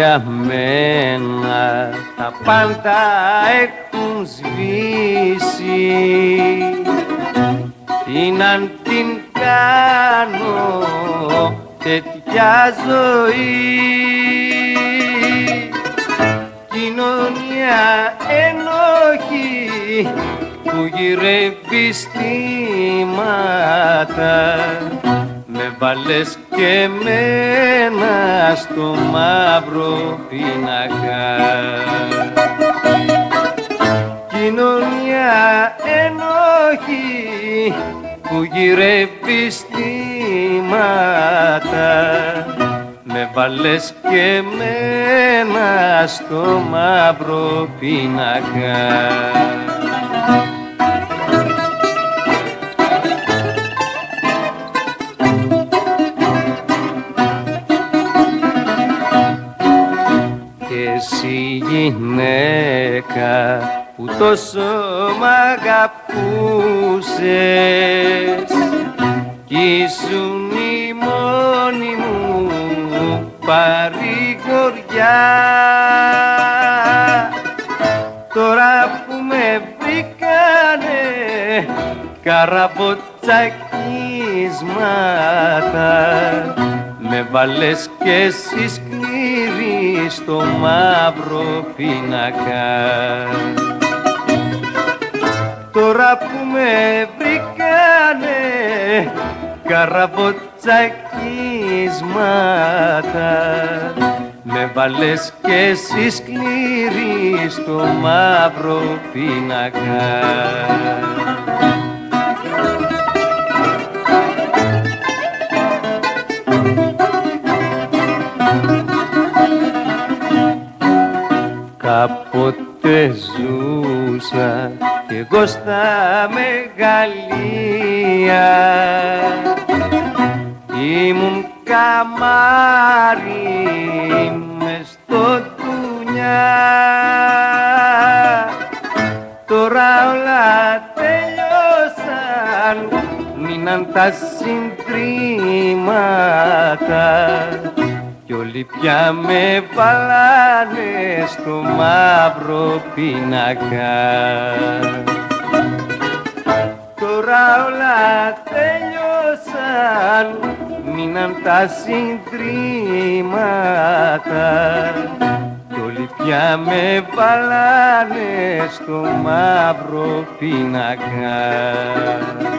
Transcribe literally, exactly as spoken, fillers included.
για μένα τα πάντα έχουν σβήσει. Τι να την κάνω τέτοια ζωή, κοινωνία ενοχή που γυρεύει στήματα, με βάλες και μένα στο μαύρο πίνακα. Κοινωνία ενοχή που γυρεύει στήματα, με βάλες και μένα στο μαύρο πίνακα. Εσύ γυναίκα που τόσο μ' αγαπούσες κι ήσουν η μόνη μου παρηγοριά, τώρα που με βρήκανε καραβοτσακίσματα, με βάλες και εσύ σκληρή στο μαύρο πίνακα. Τώρα που με βρήκανε καραβοτσακίσματα, με βάλες και εσύ σκληρή στο μαύρο πίνακα. Κάποτε ζούσα κι εγώ στα μεγαλεία, ήμουν καμάρι μες στο ντουνιά. Τώρα όλα τελειώσαν, μείναν τα συντρίμματα κι όλοι πια με βάλανε στο μαύρο πίνακα. Τώρα όλα τελειώσαν, μείναν τα συντρίμματα κι όλοι πια με βάλανε στο μαύρο πίνακα.